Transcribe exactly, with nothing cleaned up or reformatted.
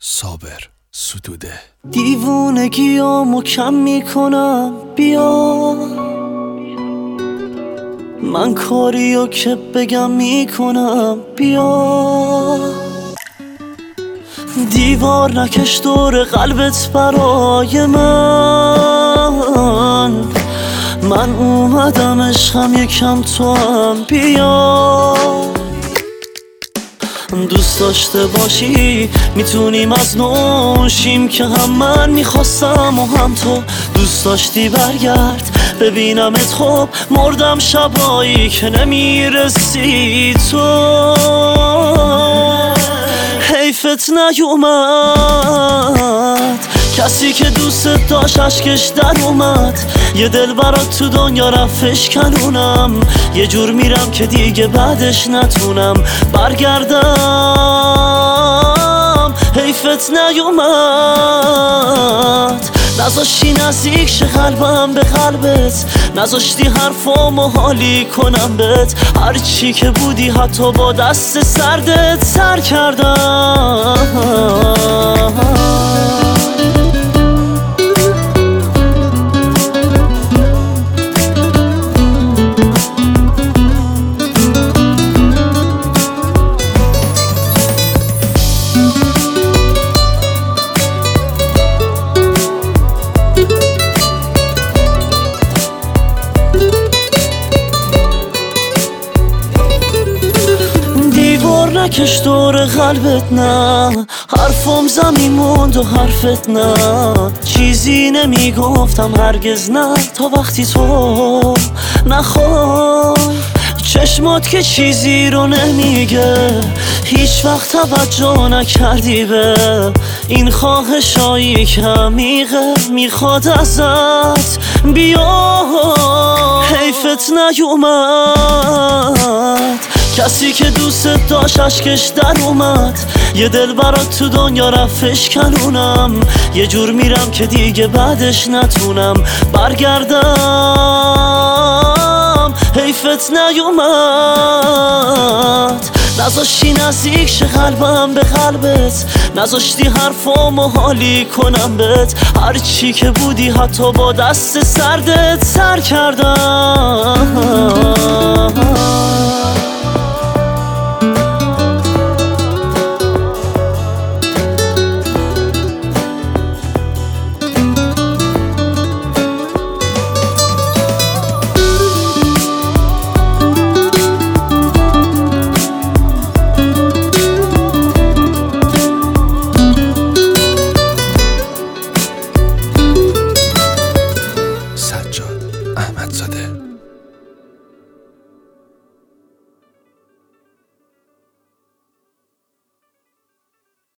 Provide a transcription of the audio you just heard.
صابر ستوده. دیوونگیامو کم میکنم، بیا من کاریو که بگم میکنم، بیا دیوار نکش دور قلبت برای من، من اومدم عشقم یکم تو هم بیا. دوست داشته باشی میتونیم از نوشیم که هم من میخواستم و هم تو. دوست داشتی برگرد ببینمت، خب مردم شبایی که نمیرسی تو. حیفت نیومد کسی که دوست داشت اشکش در اومد. یه دل برات تو دنیا رفتش کنونم، یه جور میرم که دیگه بعدش نتونم برگردم. حیفت نیومد نذاشتی نزدیک شه قلبم به قلبت، نذاشتی حرفامو حالی کنم بهت. هرچی که بودی حتی با دست سردت سر کردم. نکش دور قلبت، نه حرفم زمین موند و حرفت نه. چیزی نمیگفتم هرگز نه تا وقتی تو نخوای. چشمات که چیزی رو نمیگه، هیچ وقت توجه نکردی به این خواهشایی که عمیقه میخواد ازت بیا. حیفت نیومد کسی که دوست داشت اشکش در اومد. یه دل برات تو دنیا رفتش کنونم، یه جور میرم که دیگه بعدش نتونم برگردم. حیفت نیومد نذاشتی نزدیک شه قلبم به قلبت، نذاشتی حرفامو حالی کنم بهت. هرچی که بودی حتی با دست سردت سر کردم.